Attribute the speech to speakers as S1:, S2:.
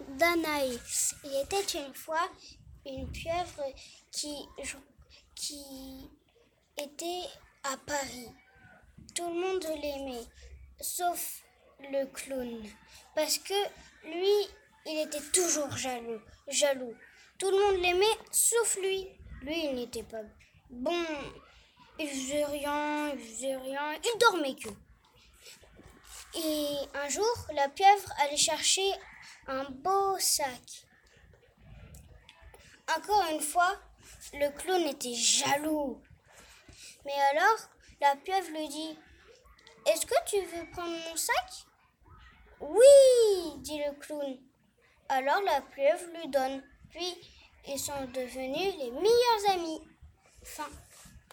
S1: d'Anaïs. Il était une fois une pieuvre qui était à Paris. Tout le monde l'aimait, sauf le clown. Parce que lui, il était toujours jaloux. Tout le monde l'aimait, sauf lui. Lui, il n'était pas bon. Il faisait rien, il dormait que. Et un jour, la pieuvre allait chercher un beau sac. Encore une fois, le clown était jaloux. Mais alors, la pieuvre lui dit « Est-ce que tu veux prendre mon sac ?»« Oui !» dit le clown. Alors la pieuvre lui donne. Puis, ils sont devenus les meilleurs amis. Fin.